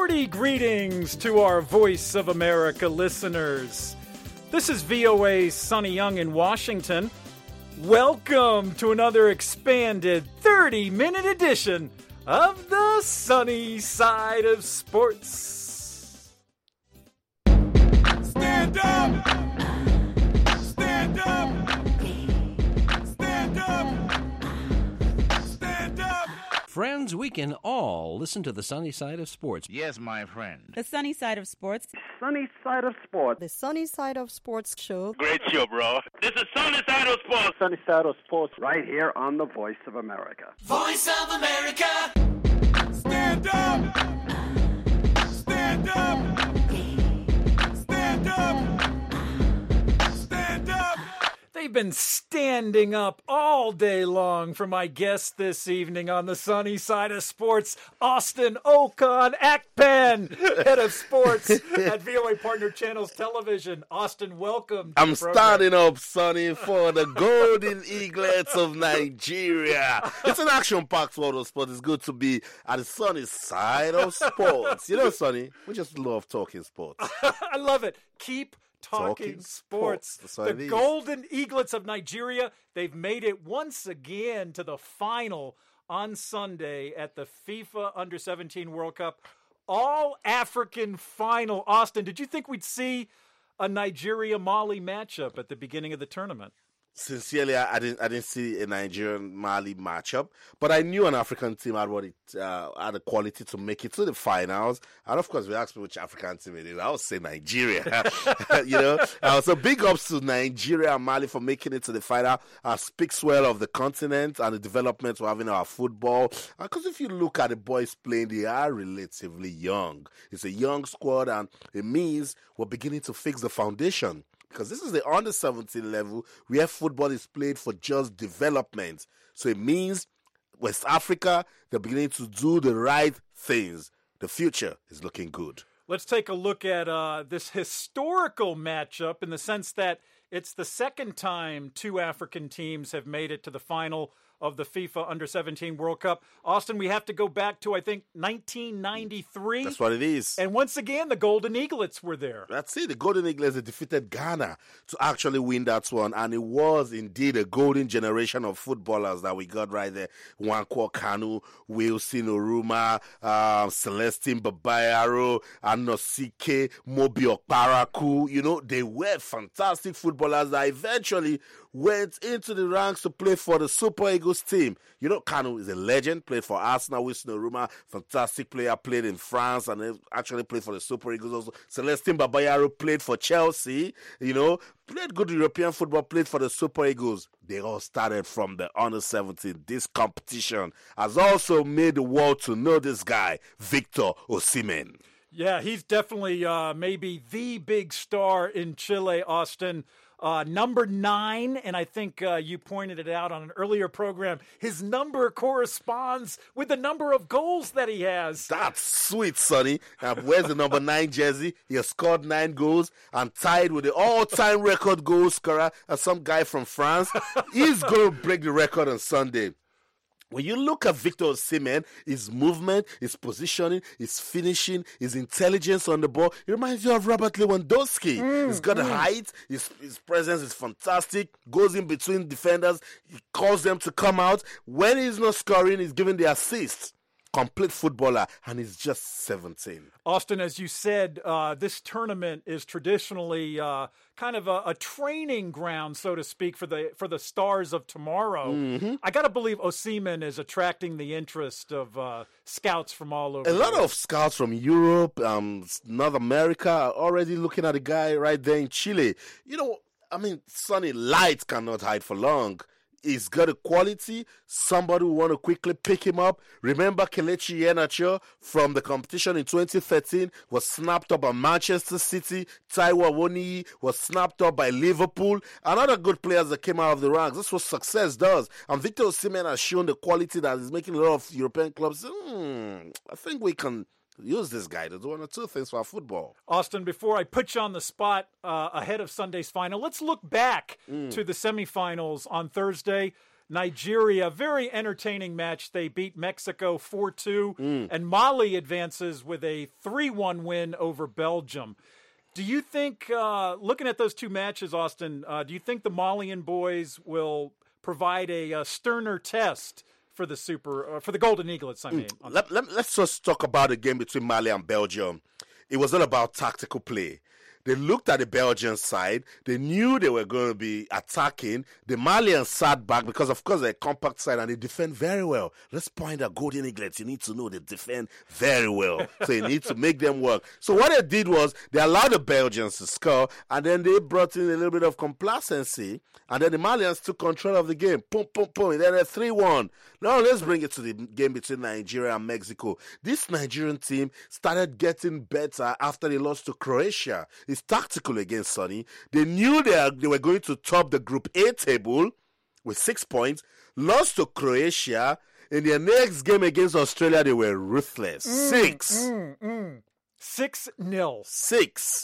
Hearty greetings to our Voice of America listeners. This is VOA's Sonny Young in Washington. Welcome to another expanded 30-minute edition of the Sunny Side of Sports. Stand up! Stand up! Stand up! Stand up! Friends, we can all listen to the Sunny Side of Sports. Yes, my friend. The Sunny Side of Sports. Sunny Side of Sports. The Sunny Side of Sports show. Great show, bro. This is Sunny Side of Sports. Sunny Side of Sports right here on the Voice of America. Voice of America! Stand up! Stand up! Stand up! Stand up! They've been standing up all day long for my guest this evening on the Sunny Side of Sports, Austin Okon Akpan, head of sports at VOA Partner Channels Television. Austin, welcome. I'm starting up, Sonny, for the Golden Eaglets of Nigeria. It's an action-packed photo sport. It's good to be at the Sunny Side of Sports. You know, Sonny, we just love talking sports. I love it. Keep talking sports. The Golden Eaglets of Nigeria, they've made it once again to the final on Sunday at the FIFA Under-17 World Cup. All-African final. Austin, did you think we'd see a Nigeria-Mali matchup at the beginning of the tournament? Sincerely, I didn't see a Nigerian-Mali matchup, but I knew an African team had had the quality to make it to the finals. And of course, we asked me which African team it is. I would say Nigeria. So big ups to Nigeria and Mali for making it to the final. Speaks well of the continent and the development we're having our football. Because if you look at the boys playing, they are relatively young. It's a young squad, and it means we're beginning to fix the foundation. Because this is the under-17 level where football is played for just development. So it means West Africa, they're beginning to do the right things. The future is looking good. Let's take a look at this historical matchup in the sense that it's the second time two African teams have made it to the final of the FIFA Under-17 World Cup. Austin, we have to go back to, I think, 1993. That's what it is. And once again, the Golden Eaglets were there. That's it. The Golden Eaglets defeated Ghana to actually win that one. And it was indeed a golden generation of footballers that we got right there. Nwankwo Kanu, Wilson Oruma, Celestine Babayaro, Anosike, Mobi Okparaku. You know, they were fantastic footballers that eventually went into the ranks to play for the Super Eagles team. You know, Kanu is a legend, played for Arsenal, Wilson Oruma, fantastic player, played in France and actually played for the Super Eagles also. Celestine Babayaro played for Chelsea, you know, played good European football, played for the Super Eagles. They all started from the Under-17. This competition has also made the world to know this guy, Victor Osimhen. Yeah, he's definitely maybe the big star in Chile, Austin. Number 9, and I think you pointed it out on an earlier program, his number corresponds with the number of goals that he has. That's sweet, Sonny. Wears the number 9 jersey. He has scored 9 goals and tied with the all-time record goal scorer as some guy from France. He's going to break the record on Sunday. When you look at Victor Osimhen, his movement, his positioning, his finishing, his intelligence on the ball, it reminds you of Robert Lewandowski. He's got height, his presence is fantastic, goes in between defenders, he calls them to come out. When he's not scoring, he's giving the assists. Complete footballer, and he's just 17. Austin, as you said, this tournament is traditionally kind of a training ground, so to speak, for the stars of tomorrow. Mm-hmm. I got to believe Osimhen is attracting the interest of scouts from all over. A lot of scouts from Europe, North America are already looking at the guy right there in Chile. You know, I mean, Sonny, light cannot hide for long. He's got a quality. Somebody will want to quickly pick him up. Remember Kelechi Iheanacho from the competition in 2013 was snapped up by Manchester City. Taiwo Awoniyi was snapped up by Liverpool. And other good players that came out of the ranks. That's what success does. And Victor Osimhen has shown the quality that is making a lot of European clubs say, I think we can use this guy to do one or two things for our football. Austin, before I put you on the spot ahead of Sunday's final, let's look back to the semifinals on Thursday. Nigeria, very entertaining match. They beat Mexico 4-2, and Mali advances with a 3-1 win over Belgium. Do you think, looking at those two matches, Austin, do you think the Malian boys will provide a sterner test for the Golden Eaglets? I mean, let's just talk about the game between Mali and Belgium. It was all about tactical play. They looked at the Belgian side. They knew they were going to be attacking. The Malians sat back because, of course, they're a compact side and they defend very well. Let's point at Golden Eaglets. You need to know they defend very well. So you need to make them work. So what they did was they allowed the Belgians to score, and then they brought in a little bit of complacency, and then the Malians took control of the game. Boom, boom, boom. And then a 3-1. Now let's bring it to the game between Nigeria and Mexico. This Nigerian team started getting better after they lost to Croatia. It's tactical against Sonny. They knew they were going to top the Group A table with 6 points. Lost to Croatia. In their next game against Australia, they were ruthless. 6-0. 6.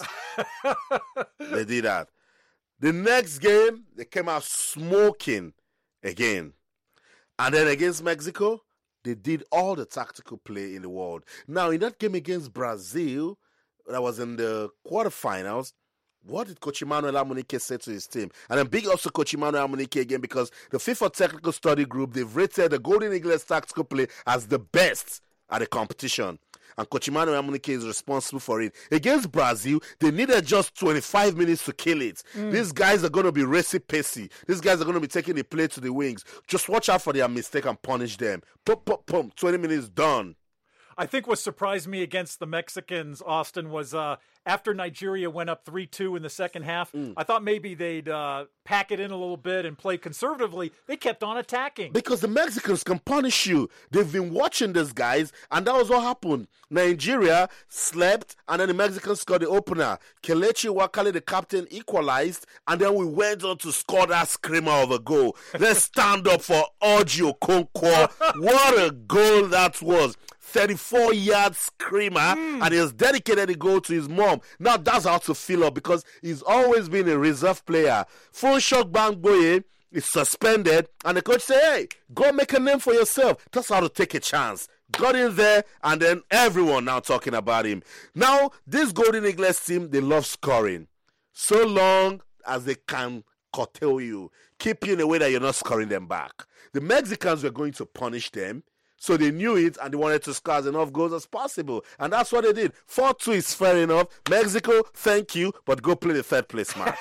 They did that. The next game, they came out smoking again. And then against Mexico, they did all the tactical play in the world. Now, in that game against Brazil, that was in the quarterfinals, what did Coach Emmanuel Amunike say to his team? And then big ups to Coach Emmanuel Amunike again, because the FIFA Technical Study Group, they've rated the Golden Eagles tactical play as the best at the competition. And Coach Emmanuel Amunike is responsible for it. Against Brazil, they needed just 25 minutes to kill it. These guys are going to be racy-pacey. These guys are going to be taking the play to the wings. Just watch out for their mistake and punish them. Pum, pum, pum. 20 minutes done. I think what surprised me against the Mexicans, Austin, was after Nigeria went up 3-2 in the second half, I thought maybe they'd pack it in a little bit and play conservatively. They kept on attacking. Because the Mexicans can punish you. They've been watching these guys, and that was what happened. Nigeria slept, and then the Mexicans scored the opener. Kelechi Wakali, the captain, equalized, and then we went on to score that screamer of a goal. Let's stand up for Orji Okonkwo. What a goal that was. 34-yard screamer, and he has dedicated the goal to his mom. Now that's how to fill up, because he's always been a reserve player. Funshok Bangboye is suspended, and the coach said, hey, go make a name for yourself. That's how to take a chance. Got in there, and then everyone now talking about him. Now, this Golden Eagles team, they love scoring. So long as they can curtail you, keep you in a way that you're not scoring them back. The Mexicans were going to punish them. So they knew it, and they wanted to score as enough goals as possible. And that's what they did. 4-2 is fair enough. Mexico, thank you, but go play the third place match.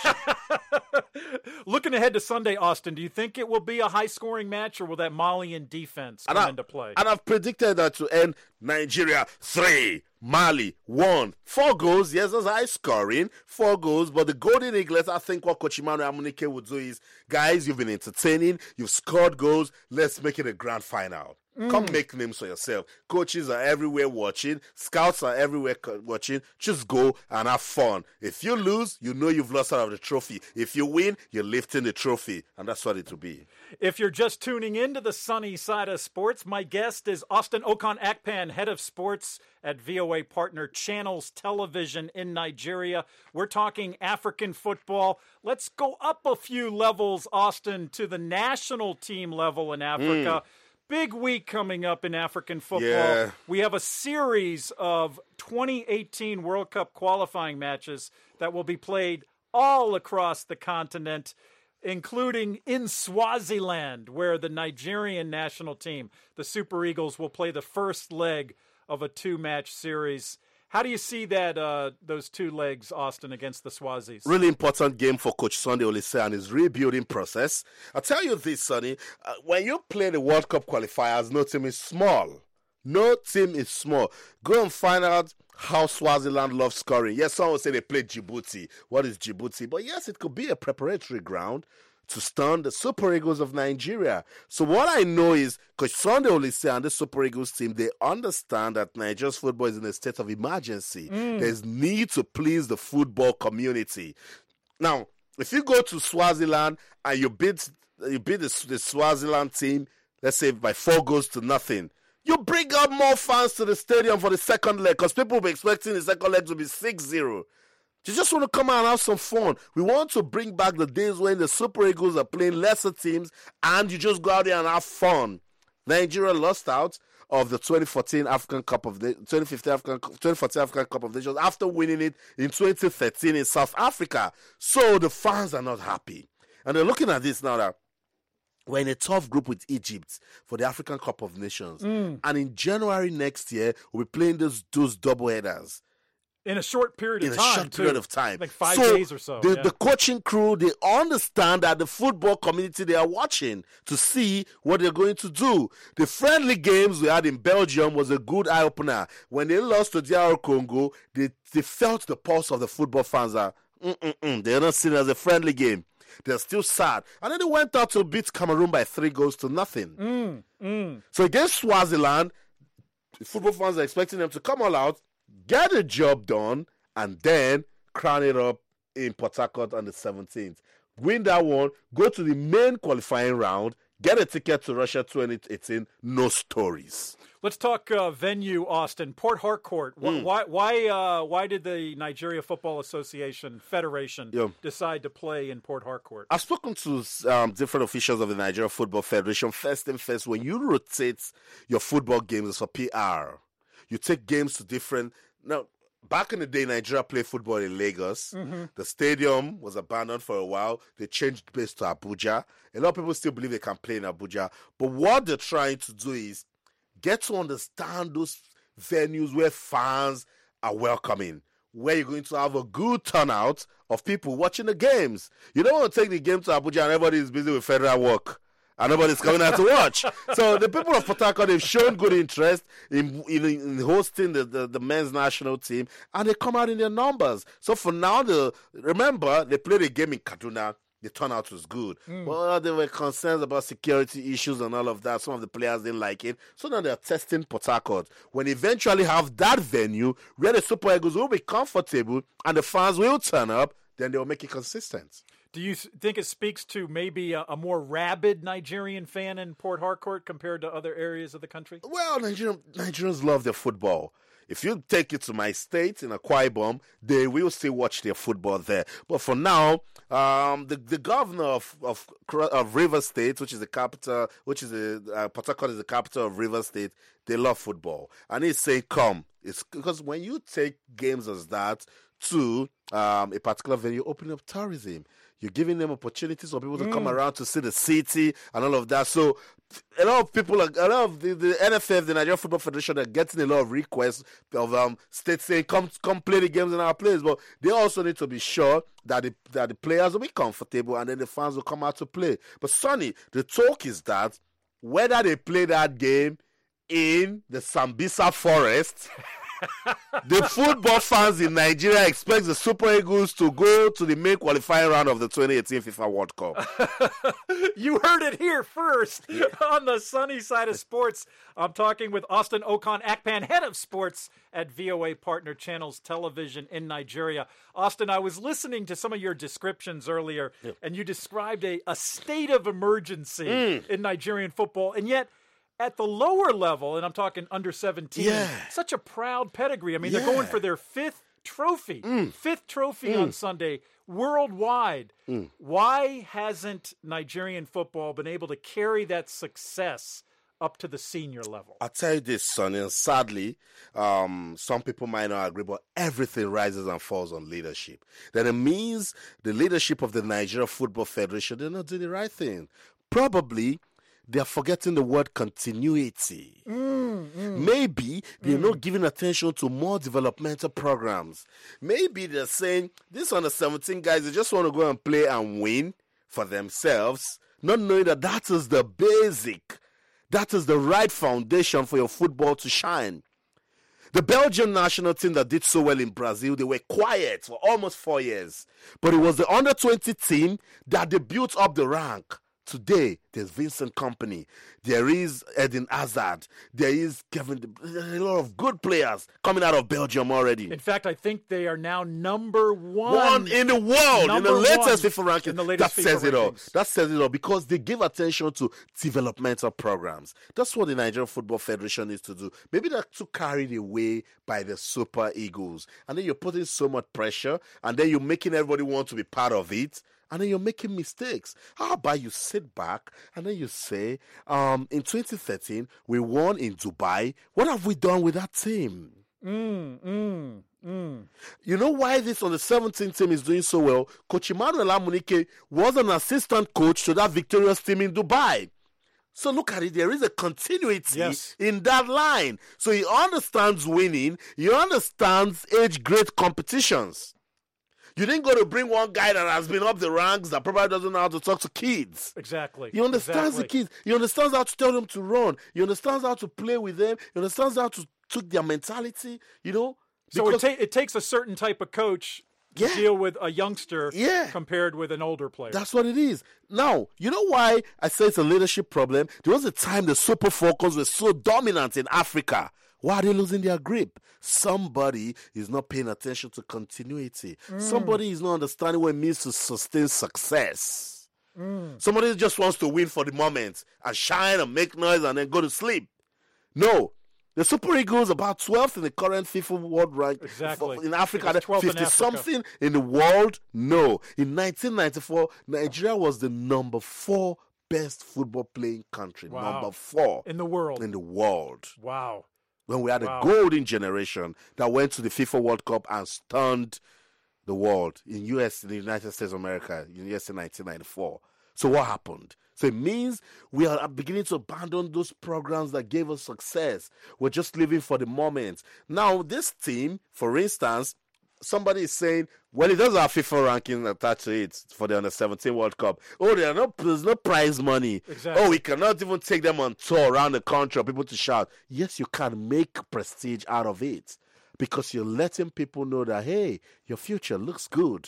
Looking ahead to Sunday, Austin, do you think it will be a high-scoring match, or will that Malian defense come into play? And I've predicted that to end Nigeria 3, Mali 1. 4 goals, yes, that's high scoring. 4 goals, but the Golden Eagles, I think what Coach Emmanuel Amunike would do is, guys, you've been entertaining, you've scored goals, let's make it a grand final. Come make names for yourself. Coaches are everywhere watching. Scouts are everywhere watching. Just go and have fun. If you lose, you know you've lost out of the trophy. If you win, you're lifting the trophy. And that's what it will be. If you're just tuning into the sunny side of sports, my guest is Austin Okon Akpan, head of sports at VOA partner Channels Television in Nigeria. We're talking African football. Let's go up a few levels, Austin, to the national team level in Africa. Big week coming up in African football. Yeah. We have a series of 2018 World Cup qualifying matches that will be played all across the continent, including in Swaziland, where the Nigerian national team, the Super Eagles, will play the first leg of a 2-match series. How do you see that those 2 legs, Austin, against the Swazis? Really important game for Coach Sunday Oliseh and his rebuilding process. I'll tell you this, Sonny. When you play the World Cup qualifiers, no team is small. No team is small. Go and find out how Swaziland loves scoring. Yes, someone will say they played Djibouti. What is Djibouti? But yes, it could be a preparatory ground to stun the Super Eagles of Nigeria. So what I know is Coach Sunday Oliseh and the Super Eagles team, they understand that Nigeria's football is in a state of emergency. There's need to please the football community. Now, if you go to Swaziland and you beat the Swaziland team, let's say by 4-0, you bring up more fans to the stadium for the second leg, because people will be expecting the second leg to be 6-0. They just want to come out and have some fun. We want to bring back the days when the Super Eagles are playing lesser teams and you just go out there and have fun. Nigeria lost out of the 2014 African Cup of the 2014 African Cup of Nations after winning it in 2013 in South Africa. So the fans are not happy. And they're looking at this now that we're in a tough group with Egypt for the African Cup of Nations. And in January next year, we'll be playing those double headers. In a short period of time. In a short period of time. Like 5 days or so. The coaching crew, they understand that the football community, they are watching to see what they're going to do. The friendly games we had in Belgium was a good eye-opener. When they lost to DR Congo, they felt the pulse of the football fans. They're not seen as a friendly game. They're still sad. And then they went out to beat Cameroon by 3-0. So against Swaziland, the football fans are expecting them to come all out, get the job done, and then crown it up in Port Harcourt on the 17th. Win that one, go to the main qualifying round, get a ticket to Russia 2018, no stories. Let's talk venue, Austin. Port Harcourt. Why did the Nigeria Football Association Federation decide to play in Port Harcourt? I've spoken to different officials of the Nigeria Football Federation. First and first, when you rotate your football games for PR, you take games to different... Now, back in the day, Nigeria played football in Lagos. The stadium was abandoned for a while. They changed base to Abuja. A lot of people still believe they can play in Abuja. But what they're trying to do is get to understand those venues where fans are welcoming, where you're going to have a good turnout of people watching the games. You don't want to take the game to Abuja and everybody is busy with federal work. And nobody's coming out to watch. So the people of Port Harcourt, they've shown good interest in hosting the men's national team, and they come out in their numbers. So for now, remember, they played a game in Kaduna. The turnout was good. Well, there were concerns about security issues and all of that. Some of the players didn't like it. So now they're testing Port Harcourt. When they eventually have that venue where the Super Eagles will be comfortable and the fans will turn up, then they'll make it consistent. Do you think it speaks to maybe a more rabid Nigerian fan in Port Harcourt compared to other areas of the country? Well, Nigerians love their football. If you take it to my state in Akwa Ibom, they will still watch their football there. But for now, the governor of Rivers State, which is the capital, Port Harcourt is the capital of Rivers State, they love football. And he's saying, come. It's because when you take games as that to a particular venue, opening up tourism, you're giving them opportunities for people to come around to see the city and all of that. So a lot of people, the NFF, the Nigeria Football Federation, are getting a lot of requests of states saying, come play the games in our place. But they also need to be sure that the players will be comfortable and then the fans will come out to play. But Sonny, the talk is that whether they play that game in the Sambisa Forest, the football fans in Nigeria expect the Super Eagles to go to the main qualifying round of the 2018 FIFA World Cup. You heard it here first on the sunny side of sports. I'm talking with Austin Okon-Akpan, head of sports at VOA Partner Channels Television in Nigeria. Austin, I was listening to some of your descriptions earlier, and you described a state of emergency in Nigerian football, and yet at the lower level, and I'm talking under 17, such a proud pedigree. I mean, they're going for their fifth trophy on Sunday worldwide. Why hasn't Nigerian football been able to carry that success up to the senior level? I'll tell you this, Sonny, and sadly, some people might not agree, but everything rises and falls on leadership. Then it means the leadership of the Nigeria Football Federation, they're not doing the right thing. Probably they're forgetting the word continuity. Maybe they're not giving attention to more developmental programs. Maybe they're saying, these under 17 guys, they just want to go and play and win for themselves, not knowing that that is the basic, that is the right foundation for your football to shine. The Belgian national team that did so well in Brazil, they were quiet for almost 4 years. But it was the under-20 team that they built up the rank. Today, there's Vincent Kompany. There is Eden Hazard. There is Kevin. There's a lot of good players coming out of Belgium already. In fact, I think they are now number one in the world in the latest FIFA ranking. That says it all. That says it all because they give attention to developmental programs. That's what the Nigerian Football Federation needs to do. Maybe they're too carried away by the Super Eagles, and then you're putting so much pressure, and then you're making everybody want to be part of it. And then you're making mistakes. How about you sit back and then you say, in 2013, we won in Dubai. What have we done with that team? You know why this on the 17th team is doing so well? Coach Emmanuel Amunike was an assistant coach to that victorious team in Dubai. So look at it, there is a continuity in that line. So he understands winning. He understands age-grade competitions. You didn't go to bring one guy that has been up the ranks that probably doesn't know how to talk to kids. Exactly. He understands the kids. He understands how to tell them to run. He understands how to play with them. He understands how to tweak their mentality, So it takes a certain type of coach to deal with a youngster compared with an older player. That's what it is. Now, you know why I say it's a leadership problem? There was a time the Super Falcons were so dominant in Africa. Why are they losing their grip? Somebody is not paying attention to continuity. Somebody is not understanding what it means to sustain success. Somebody just wants to win for the moment and shine and make noise and then go to sleep. No. The Super Eagles about 12th in the current FIFA World Rank. Exactly. In Africa, 50-something in the world. No. In 1994, Nigeria was the number 4 best football playing country. Wow. Number 4. In the world. Wow. When we had a golden generation that went to the FIFA World Cup and stunned the world in the United States of America, in 1994. So what happened? So it means we are beginning to abandon those programs that gave us success. We're just living for the moment. Now, this team, for instance, somebody is saying, well, it does have FIFA ranking attached to it for the Under-17 World Cup. Oh, there's no prize money. Exactly. Oh, we cannot even take them on tour around the country for people to shout. Yes, you can make prestige out of it because you're letting people know that, hey, your future looks good.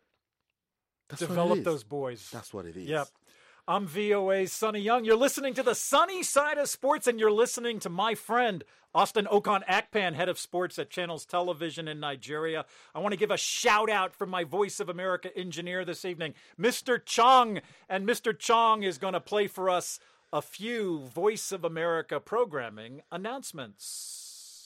That's Develop those boys. That's what it is. Yep. I'm VOA's Sonny Young. You're listening to the Sunny Side of Sports, and you're listening to my friend, Austin Okon Akpan, head of sports at Channels Television in Nigeria. I want to give a shout-out from my Voice of America engineer this evening, Mr. Chong. And Mr. Chong is going to play for us a few Voice of America programming announcements.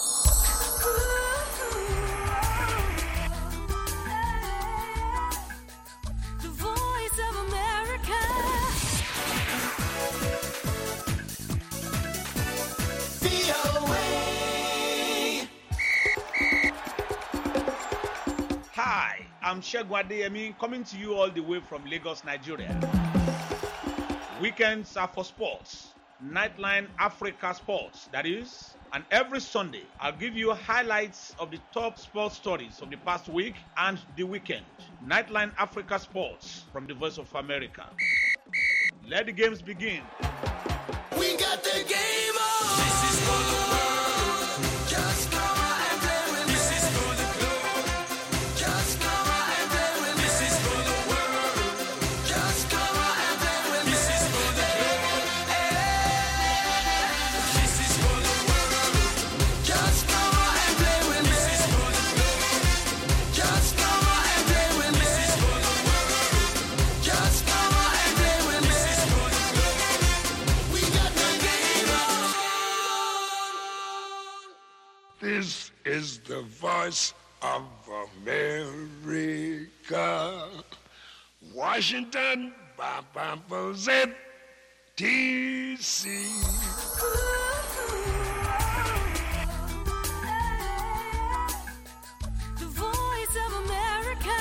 Hi, I'm Shegun Adeyemi, coming to you all the way from Lagos, Nigeria. Weekends are for sports. Nightline Africa Sports, that is. And every Sunday, I'll give you highlights of the top sports stories of the past week and the weekend. Nightline Africa Sports from the Voice of America. Let the games begin. We got the game on. This is for the world. Just come on and play with me. This is for the globe. Just come on and play with me. This is for the world. Just come on and play with me. This is for the globe. This is for the world. Just come on and play with me. This is for the globe. Just come on and play with me. This is for the world. Just come on and play with me. This is for the globe. We got the game on. This is the voice of America. Washington, D.C. The Voice of America.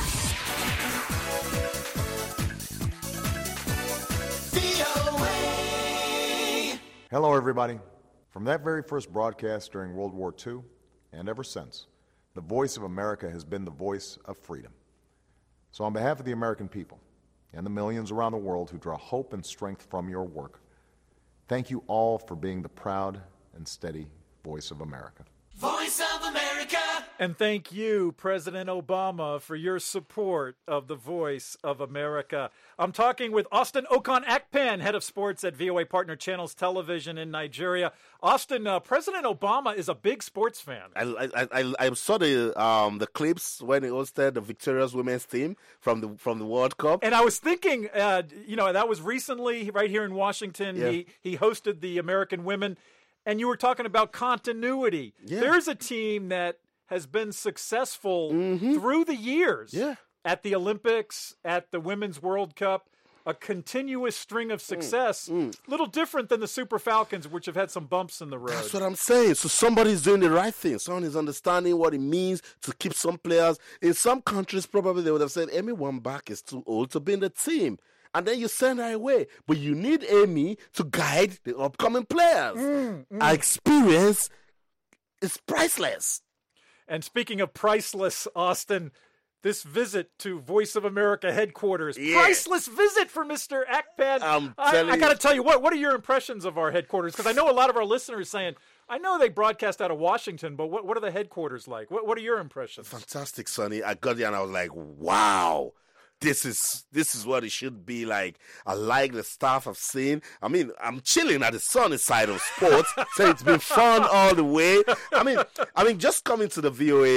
VOA. Hello, everybody. From that very first broadcast during World War II, and ever since, the Voice of America has been the voice of freedom. So on behalf of the American people and the millions around the world who draw hope and strength from your work, thank you all for being the proud and steady voice of America. Voice of America. And thank you, President Obama, for your support of the Voice of America. I'm talking with Austin Okon-Akpan, head of sports at VOA Partner Channels Television in Nigeria. Austin, President Obama is a big sports fan. I saw the clips when he hosted the victorious women's team from the World Cup. And I was thinking, that was recently right here in Washington. Yeah. He hosted the American women, and you were talking about continuity. Yeah. There's a team that has been successful through the years at the Olympics, at the Women's World Cup, a continuous string of success. Little different than the Super Falcons, which have had some bumps in the road. That's what I'm saying. So somebody's doing the right thing. Someone is understanding what it means to keep some players. In some countries, probably they would have said, Amy Wambach is too old to be in the team. And then you send her away. But you need Amy to guide the upcoming players. Our experience is priceless. And speaking of priceless, Austin, this visit to Voice of America headquarters, priceless visit for Mr. Akpan. I got to tell you, what are your impressions of our headquarters? Because I know a lot of our listeners saying, I know they broadcast out of Washington, but what are the headquarters like? What are your impressions? Fantastic, Sonny. I got there and I was like, wow. This is what it should be like. I like the stuff I've seen. I mean, I'm chilling at the sunny side of sports, so it's been fun all the way. I mean, just coming to the VOA,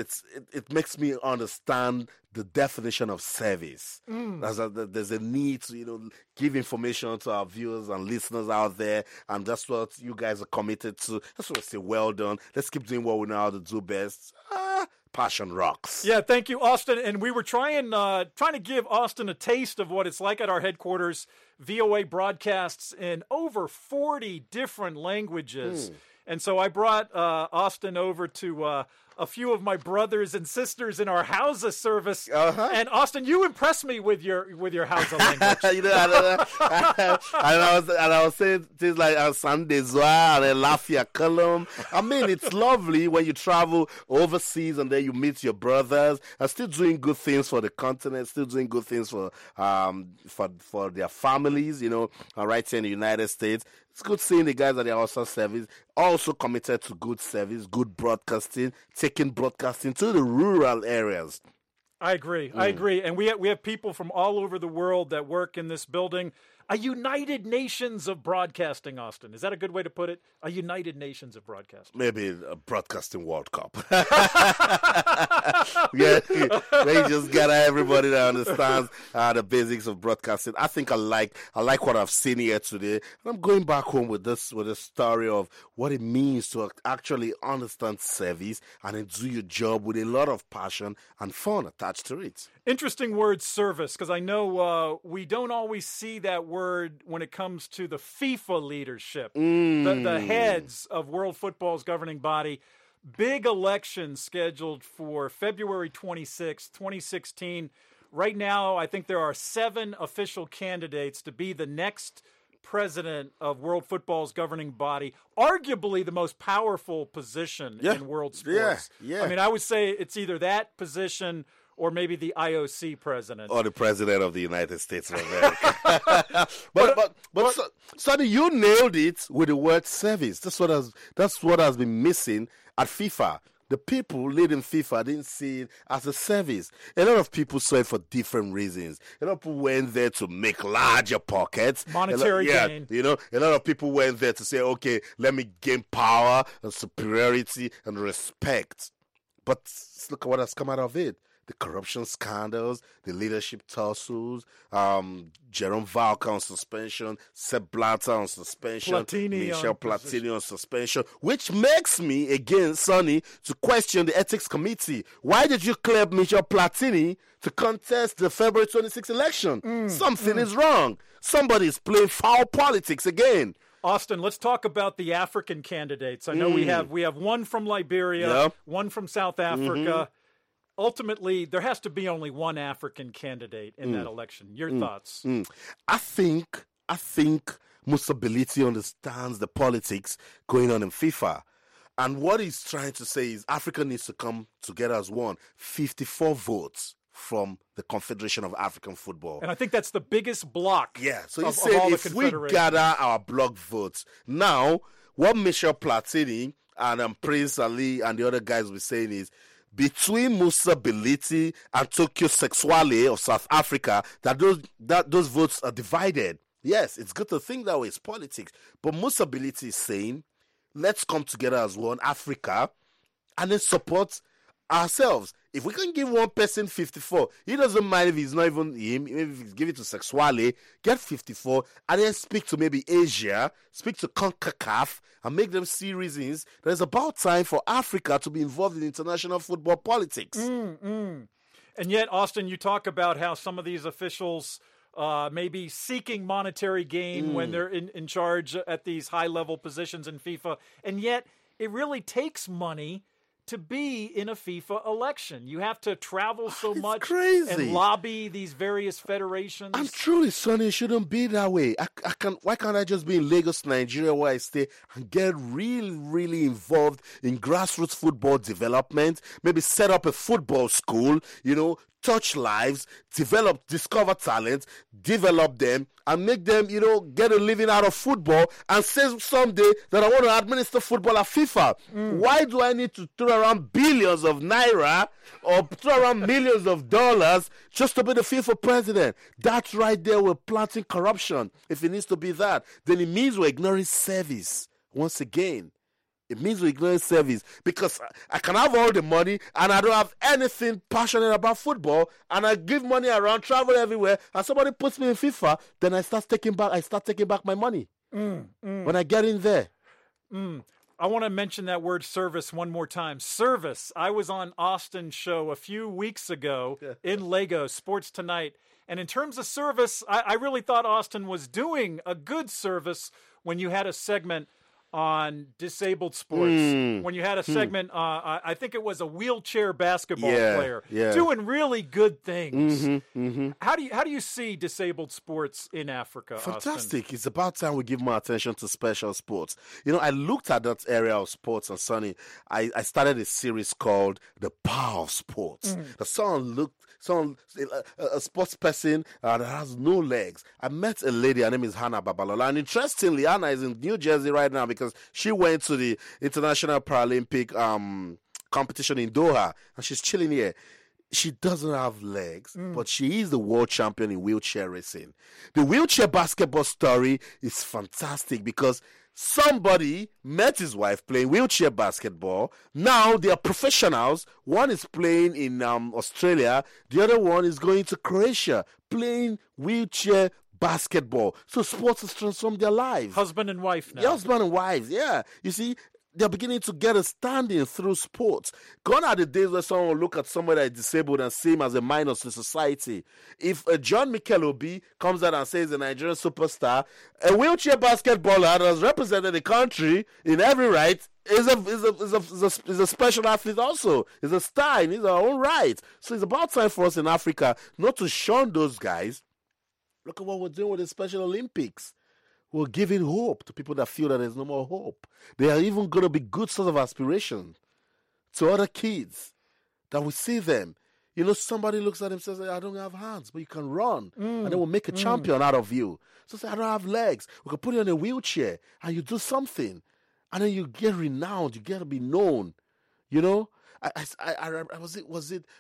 it makes me understand the definition of service. There's a need to give information to our viewers and listeners out there, and that's what you guys are committed to. That's what I say. Well done. Let's keep doing what we know how to do best. Passion rocks. Yeah, thank you, Austin. And we were trying to give Austin a taste of what it's like at our headquarters. VOA broadcasts in over 40 different languages. And so I brought Austin over to a few of my brothers and sisters in our Hausa service. And Austin, you impressed me with your Hausa language. I was saying things like Sandezwa and Lafia Column. I mean, it's lovely when you travel overseas and then you meet your brothers and still doing good things for the continent, still doing good things for their families, right here in the United States. It's good seeing the guys at the Hausa service also committed to good service, good broadcasting, taking broadcasting to the rural areas. I agree. And we have people from all over the world that work in this building. A United Nations of broadcasting, Austin. Is that a good way to put it? A United Nations of broadcasting. Maybe a broadcasting World Cup. Yeah, they just gather everybody that understands the basics of broadcasting. I think I like what I've seen here today. And I'm going back home with a story of what it means to actually understand service and then do your job with a lot of passion and fun attached to it. Interesting word, service, because I know we don't always see that word when it comes to the FIFA leadership, the heads of World Football's governing body. Big election scheduled for February 26, 2016. Right now, I think there are 7 official candidates to be the next president of World Football's governing body, arguably the most powerful position in world sports. Yeah. I mean, I would say it's either that position or maybe the IOC president. Or the president of the United States of America. but Sonny, you nailed it with the word service. That's what has been missing at FIFA. The people leading FIFA didn't see it as a service. A lot of people saw it for different reasons. A lot of people went there to make larger pockets. Monetary gain. A lot of people went there to say, okay, let me gain power and superiority and respect. But look at what has come out of it. The corruption scandals, the leadership tussles, Jerome Valcke on suspension, Sepp Blatter on suspension, Michel Platini on suspension, which makes me, again, Sonny, to question the ethics committee. Why did you clear Michel Platini to contest the February 26th election? Something is wrong. Somebody is playing foul politics again. Austin, let's talk about the African candidates. I know we have one from Liberia, one from South Africa. Ultimately, there has to be only one African candidate in that election. Your thoughts? I think Musa Beliti understands the politics going on in FIFA. And what he's trying to say is Africa needs to come together as one. 54 votes from the Confederation of African Football. And I think that's the biggest block. Yeah, so he said if we gather our block votes. Now, what Michel Platini and Prince Ali and the other guys were saying is, between Musa Beliti and Tokyo Sexwale of South Africa that those votes are divided. Yes, it's good to think that way. It's politics. But Musa Beliti is saying, let's come together as one Africa and then support ourselves. If we can give one person 54, he doesn't mind if he's not even him, maybe if he's give it to Sexwale, get 54, and then speak to maybe Asia, speak to CONCACAF, and make them see reasons that it's about time for Africa to be involved in international football politics. And yet, Austin, you talk about how some of these officials may be seeking monetary gain when they're in charge at these high-level positions in FIFA, and yet it really takes money to be in a FIFA election. You have to travel so much crazy. And lobby these various federations. I'm truly, Sonny, it shouldn't be that way. Why can't I just be in Lagos, Nigeria, where I stay, and get really, really involved in grassroots football development? Maybe set up a football school, touch lives, discover talent, develop them, and make them, get a living out of football, and say someday that I want to administer football at FIFA. Why do I need to throw around billions of naira or throw around millions of dollars just to be the FIFA president? That's right there, we're planting corruption. If it needs to be that, then it means we're ignoring service once again. It means we're ignoring service, because I can have all the money and I don't have anything passionate about football, and I give money around, travel everywhere, and somebody puts me in FIFA, then I start taking back my money when I get in there. I want to mention that word service one more time. Service. I was on Austin's show a few weeks ago in Lagos, Sports Tonight, and in terms of service, I really thought Austin was doing a good service when you had a segment on disabled sports, when you had a segment, I think it was a wheelchair basketball player doing really good things. How do you see disabled sports in Africa, Fantastic. Austin? It's about time we give more attention to special sports. I looked at that area of sports, and Sonny, I started a series called The Power of Sports. A sports person that has no legs. I met a lady, her name is Hannah Babalola, and interestingly, Hannah is in New Jersey right now because she went to the International Paralympic competition in Doha, and she's chilling here. She doesn't have legs, but she is the world champion in wheelchair racing. The wheelchair basketball story is fantastic because somebody met his wife playing wheelchair basketball. Now they are professionals. One is playing in Australia. The other one is going to Croatia playing wheelchair basketball. So sports has transformed their lives. Husband and wife now. Yeah, husband and wives, yeah. You see, they're beginning to get a standing through sports. Gone are the days where someone will look at somebody that is disabled and see him as a minus to society. If John Mikel Obi comes out and says a Nigerian superstar, a wheelchair basketballer that has represented the country in every right is a special athlete also. Is a star in his own right. So it's about time for us in Africa not to shun those guys. Look at what we're doing with the Special Olympics. We're giving hope to people that feel that there's no more hope. They are even going to be good source of aspiration to other kids that we see them. Somebody looks at him and says, I don't have hands, but you can run. And then we'll make a champion out of you. So say, I don't have legs. We can put you in a wheelchair and you do something. And then you get renowned. You get to be known. Was it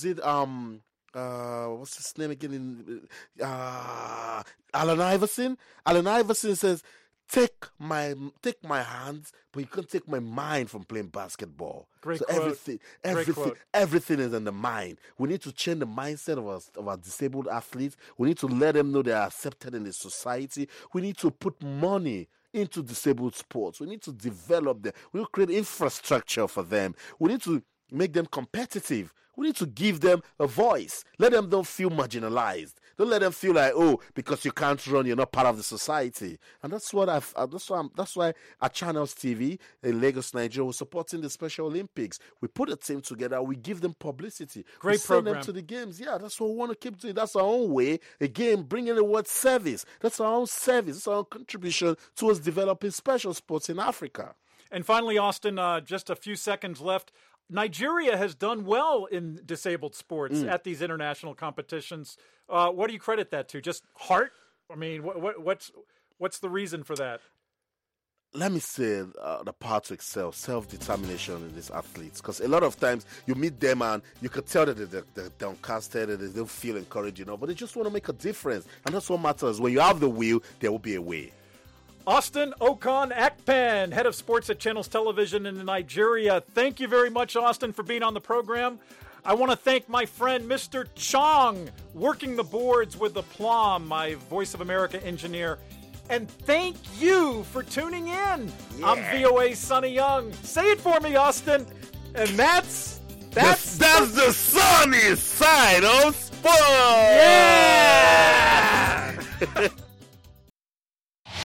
what's his name again? Allen Iverson. Allen Iverson says, take my hands, but you can't take my mind from playing basketball. Great so quote. everything is in the mind. We need to change the mindset of our disabled athletes. We need to let them know they are accepted in the society. We need to put money into disabled sports. We need to develop them. We need to create infrastructure for them. We need to make them competitive. We need to give them a voice. Let them don't feel marginalized. Don't let them feel like, because you can't run, you're not part of the society. And that's why at Channels TV in Lagos, Nigeria, we're supporting the Special Olympics. We put a team together. We give them publicity. Great program. program. Send them to the games. Yeah, that's what we want to keep doing. That's our own way. Again, bringing the word service. That's our own service. That's our own contribution towards developing special sports in Africa. And finally, Austin, just a few seconds left. Nigeria has done well in disabled sports at these international competitions. What do you credit that to? Just heart? I mean, what's the reason for that? let me say the power to excel, self-determination in these athletes. Because a lot of times you meet them and you could tell that they're downcasted, and they don't feel encouraged, but they just want to make a difference. And that's what matters. When you have the will, there will be a way. Austin Okon Akpan, head of sports at Channels Television in Nigeria. Thank you very much, Austin, for being on the program. I want to thank my friend, Mr. Chong, working the boards with the Plum, my Voice of America engineer. And thank you for tuning in. Yeah. I'm VOA Sonny Young. Say it for me, Austin. And that's the sunny side of sports. Yeah!